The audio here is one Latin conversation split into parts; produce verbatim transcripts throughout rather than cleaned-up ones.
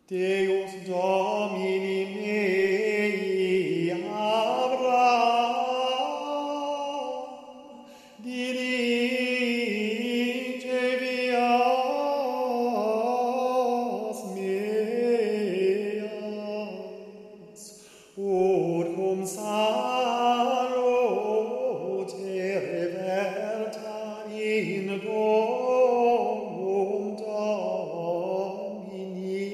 Deus Domini mei abra dirige vias meas ut cum salo terre verta in domum Domini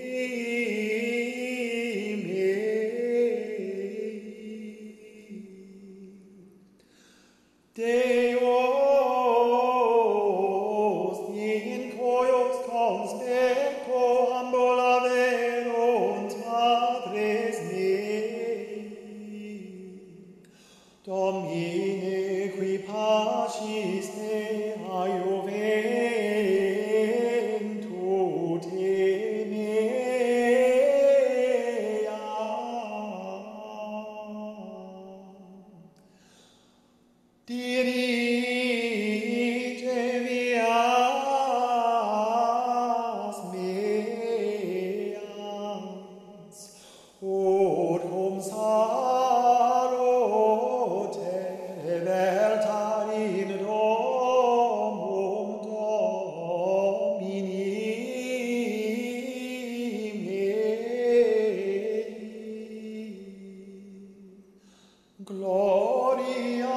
Deus in coius conspecto ambula verunt Padres mei Domine qui pacis Teae juventud mea dirige vias meas ut cum salo terre verta in domum Domini mei gloria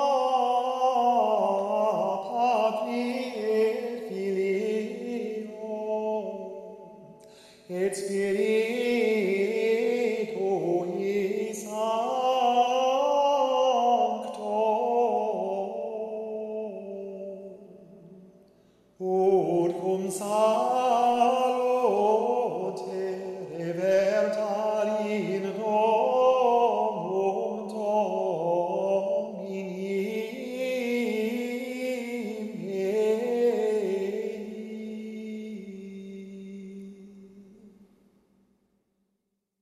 et Spiritui Sancto ut cum